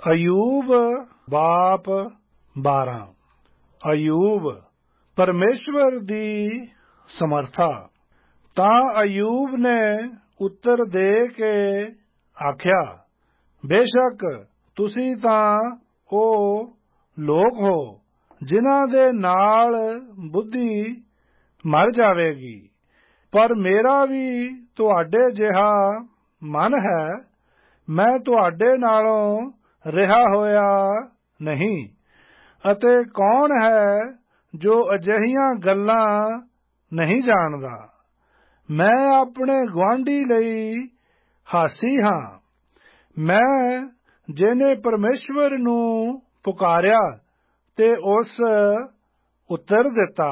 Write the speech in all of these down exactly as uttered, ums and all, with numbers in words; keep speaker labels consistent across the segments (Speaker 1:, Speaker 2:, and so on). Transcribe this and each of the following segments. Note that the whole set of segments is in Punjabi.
Speaker 1: ਅਯੂਬ ਬਾਪ ਬਾਰਾਂ। ਅਯੂਬ ਪਰਮੇਸ਼ਵਰ ਦੀ ਸਮਰਥਾ। ਤਾਂ ਅਯੂਬ ਨੇ ਉੱਤਰ ਦੇ ਕੇ ਆਖਿਆ, ਬੇਸ਼ੱਕ ਤੁਸੀਂ ਤਾਂ ਉਹ ਲੋਕ ਹੋ ਜਿਨ੍ਹਾਂ ਦੇ ਨਾਲ ਬੁੱਧੀ ਮਰ ਜਾਵੇਗੀ, ਪਰ ਮੇਰਾ ਵੀ ਤੁਹਾਡੇ ਜਿਹਾ ਮਨ ਹੈ। ਮੈਂ ਤੁਹਾਡੇ ਨਾਲੋਂ ਰਿਹਾ ਹੋਇਆ ਨਹੀਂ, ਅਤੇ ਕੌਣ ਹੈ ਜੋ ਅਜਿਹੀਆਂ ਗੱਲਾਂ ਨਹੀਂ ਜਾਣਦਾ। ਮੈਂ ਆਪਣੇ ਗੁਆਂਢੀ ਲਈ ਹਾਸੀ ਹਾਂ। ਮੈਂ ਜਿਹਨੇ ਪਰਮੇਸ਼ਵਰ ਨੂੰ ਪੁਕਾਰਿਆ ਤੇ ਉਸ ਉੱਤਰ ਦਿੱਤਾ।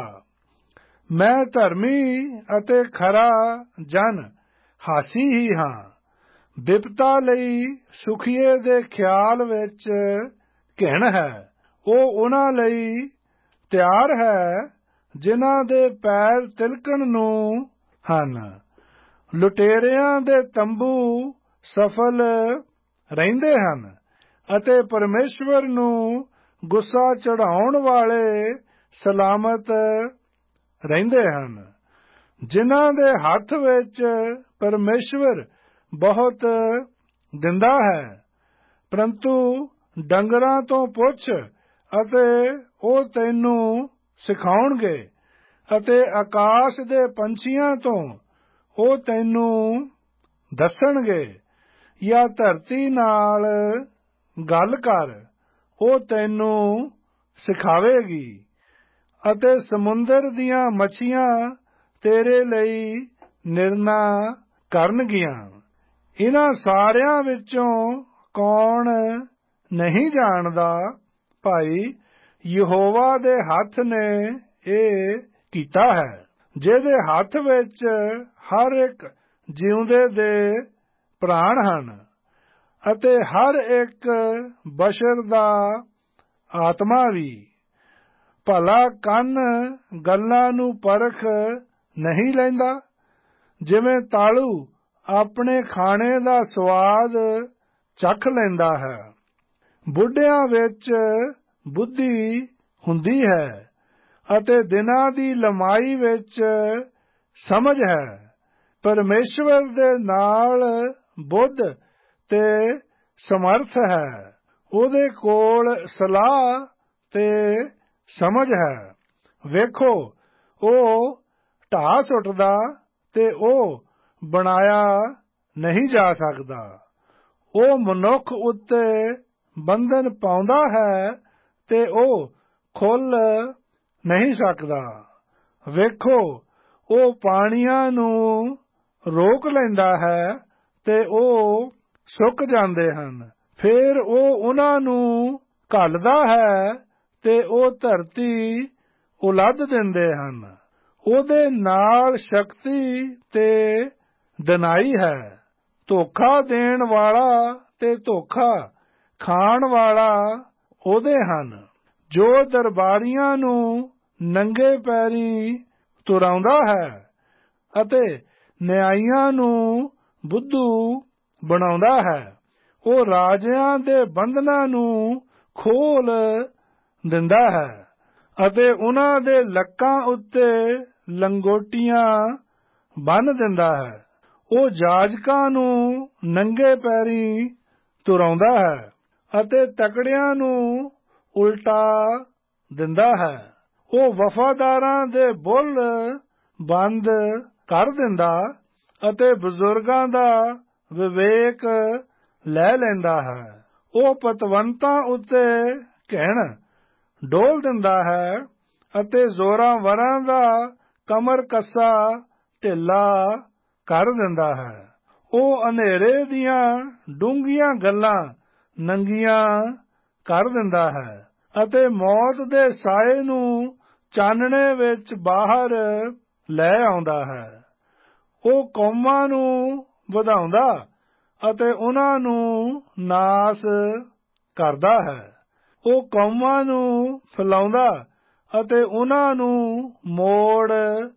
Speaker 1: ਮੈਂ ਧਰਮੀ ਅਤੇ ਖਰਾ ਜਨ ਹਾਸੀ ਹੀ ਹਾਂ। ਬਿਪਤਾ ਲਈ ਸੁਖੀਏ ਦੇ ਖਿਆਲ ਵਿੱਚ ਘਿਣ ਹੈ। ਉਹ ਉਹਨਾਂ ਲਈ ਤਿਆਰ ਹੈ ਜਿਨ੍ਹਾਂ ਦੇ ਪੈਰ ਤਿਲਕਣ ਨੂੰ ਹਨ। ਲੁਟੇਰਿਆਂ ਦੇ ਤੰਬੂ ਸਫਲ ਰਹਿੰਦੇ ਹਨ, ਅਤੇ ਪਰਮੇਸ਼ਵਰ ਨੂੰ ਗੁੱਸਾ ਚੜ੍ਹਾਉਣ ਵਾਲੇ ਸਲਾਮਤ ਰਹਿੰਦੇ ਹਨ। ਜਿਨ੍ਹਾਂ ਦੇ ਹੱਥ ਵਿੱਚ ਪਰਮੇਸ਼ਵਰ ਬਹੁਤ ਦਿੰਦਾ ਹੈ, ਪਰੰਤੂ ਡੰਗਰਾਂ ਤੋਂ ਪੁੱਛ ਅਤੇ ਉਹ ਤੈਨੂੰ ਸਿਖਾਉਣਗੇ, ਅਤੇ ਆਕਾਸ਼ ਦੇ ਪੰਛੀਆਂ ਤੋਂ ਉਹ ਤੈਨੂੰ ਦੱਸਣਗੇ। ਜਾਂ ਧਰਤੀ ਨਾਲ ਗੱਲ ਕਰ, ਉਹ ਤੈਨੂੰ ਸਿਖਾਵੇਗੀ, ਅਤੇ ਸਮੁੰਦਰ ਦੀਆਂ ਮੱਛੀਆਂ ਤੇਰੇ ਲਈ ਨਿਰਣਾ ਕਰਨਗੀਆਂ। ਇਹਨਾਂ ਸਾਰਿਆਂ ਵਿੱਚੋਂ ਕੌਣ ਨਹੀਂ ਜਾਣਦਾ, ਭਾਈ ਯਹੋਵਾ ਦੇ ਹੱਥ ਨੇ ਇਹ ਕੀਤਾ ਹੈ, ਜਿਹਦੇ ਹੱਥ ਵਿੱਚ ਹਰ ਇੱਕ ਜਿਉਂਦੇ ਦੇ ਪ੍ਰਾਣ ਹਨ, ਅਤੇ ਹਰ ਇੱਕ ਬਸ਼ਰ ਦਾ ਆਤਮਾ ਵੀ। ਭਲਾ ਕੰਨ ਗੱਲਾਂ ਨੂੰ ਪਰਖ ਨਹੀਂ ਲੈਂਦਾ, ਜਿਵੇਂ ਤਾਲੂ ਆਪਣੇ ਖਾਣੇ ਦਾ ਸਵਾਦ ਚੱਖ ਲੈਂਦਾ ਹੈ। ਬੁੱਢਿਆਂ ਵਿੱਚ ਬੁੱਧੀ ਹੁੰਦੀ ਹੈ, ਅਤੇ ਦਿਨਾਂ ਦੀ ਲੰਮਾਈ ਵਿੱਚ ਸਮਝ ਹੈ। ਪਰਮੇਸ਼ਵਰ ਦੇ ਨਾਲ ਬੁੱਧ ਤੇ ਸਮਰਥ ਹੈ। ਉਹਦੇ ਕੋਲ ਸਲਾਹ ਤੇ ਸਮਝ ਹੈ। ਵੇਖੋ, ਉਹ ਢਾਹ ਸੁੱਟਦਾ ਤੇ ਉਹ ਬਣਾਇਆ ਨਹੀਂ ਜਾ ਸਕਦਾ। ਉਹ ਮਨੁੱਖ ਉੱਤੇ ਬੰਧਨ ਪਾਉਂਦਾ ਹੈ ਤੇ ਉਹ ਖੁੱਲ ਨਹੀਂ ਸਕਦਾ। ਵੇਖੋ, ਉਹ ਪਾਣੀਆਂ ਨੂੰ ਰੋਕ ਲੈਂਦਾ ਹੈ ਤੇ ਉਹ ਸੁੱਕ ਜਾਂਦੇ ਹਨ। ਫਿਰ ਉਹ ਉਹਨਾਂ ਨੂੰ ਘੱਲਦਾ ਹੈ ਤੇ ਉਹ ਧਰਤੀ ਉਲੱਦ ਦਿੰਦੇ ਹਨ। ਉਹਦੇ ਨਾਲ ਸ਼ਕਤੀ ਤੇ ਦਿਨਾਈ ਹੈ। ਧੋਖਾ ਦੇਣ ਵਾਲਾ ਤੇ ਧੋਖਾ ਖਾਣ ਵਾਲਾ ਉਹਦੇ ਹਨ। ਜੋ ਦਰਬਾਰੀਆਂ ਨੂੰ ਨੰਗੇ ਪੈਰੀਂ ਤੁਰਾਉਂਦਾ ਹੈ, ਅਤੇ ਨਿਆਂਈਆਂ ਨੂੰ ਬੁੱਧੂ ਬਣਾਉਂਦਾ ਹੈ। ਉਹ ਰਾਜਿਆਂ ਦੇ ਬੰਧਨਾਂ ਨੂੰ ਖੋਲ ਦਿੰਦਾ ਹੈ, ਅਤੇ ਉਹਨਾਂ ਦੇ ਲੱਕਾਂ ਉੱਤੇ ਲੰਗੋਟੀਆਂ ਬੰਨ੍ਹ ਦਿੰਦਾ ਹੈ। ਉਹ ਜਾਜਕਾਂ ਨੂੰ ਨੰਗੇ ਪੈਰੀਂ ਤੁਰਾਉਂਦਾ ਹੈ, ਅਤੇ ਤਕੜਿਆਂ ਨੂੰ ਉਲਟਾ ਦਿੰਦਾ ਹੈ। ਉਹ ਵਫ਼ਾਦਾਰਾਂ ਦੇ ਬੁੱਲ ਬੰਦ ਕਰ ਦਿੰਦਾ, ਅਤੇ ਬਜ਼ੁਰਗਾਂ ਦਾ ਵਿਵੇਕ ਲੈ ਲੈਂਦਾ ਹੈ। ਉਹ ਪਤਵੰਤਾਂ ਉੱਤੇ ਘਿਣ ਡੋਲ ਦਿੰਦਾ ਹੈ, ਅਤੇ ਜ਼ੋਰਾਵਰਾਂ ਦਾ ਕਮਰ ਕੱਸਾ ਢਿੱਲਾ ਕਰ ਦਿੰਦਾ ਹੈ। ਉਹ ਹਨੇਰੇ ਦੀਆਂ ਡੂੰਘੀਆਂ ਗੱਲਾਂ ਨੰਗੀਆਂ ਕਰ ਦਿੰਦਾ ਹੈ, ਅਤੇ ਮੌਤ ਦੇ ਸਾਏ ਨੂੰ ਚਾਨਣੇ ਵਿੱਚ ਬਾਹਰ ਲੈ ਆਉਂਦਾ ਹੈ। ਉਹ ਕੌਮਾਂ ਨੂੰ ਵਧਾਉਂਦਾ ਅਤੇ ਉਹਨਾਂ ਨੂੰ ਨਾਸ ਕਰਦਾ ਹੈ। ਉਹ ਕੌਮਾਂ ਨੂੰ ਫੈਲਾਉਂਦਾ ਅਤੇ ਉਹਨਾਂ ਨੂੰ ਮੋੜ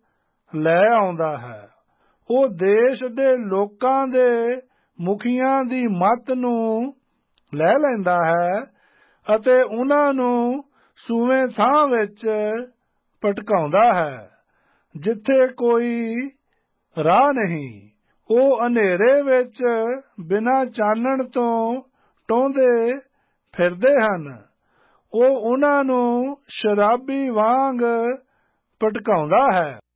Speaker 1: ਲੈ ਆਉਂਦਾ ਹੈ। ਉਹ ਦੇਸ਼ ਦੇ ਲੋਕਾਂ ਦੇ ਮੁਖੀਆਂ ਦੀ ਮੱਤ ਨੂੰ ਲੈ ਲੈਂਦਾ ਹੈ ਅਤੇ ਉਹਨਾਂ ਨੂੰ ਸੂਵੇਂ ਥਾਂ ਵਿੱਚ ਭਟਕਾਉਂਦਾ ਹੈ, ਜਿੱਥੇ ਕੋਈ ਰਾਹ ਨਹੀਂ। ਉਹ ਹਨੇਰੇ ਵਿੱਚ ਬਿਨਾਂ ਚਾਨਣ ਤੋਂ ਟੋਹਦੇ ਫਿਰਦੇ ਹਨ। ਉਹ ਉਹਨਾਂ ਨੂੰ ਸ਼ਰਾਬੀ ਵਾਂਗ ਭਟਕਾਉਂਦਾ ਹੈ।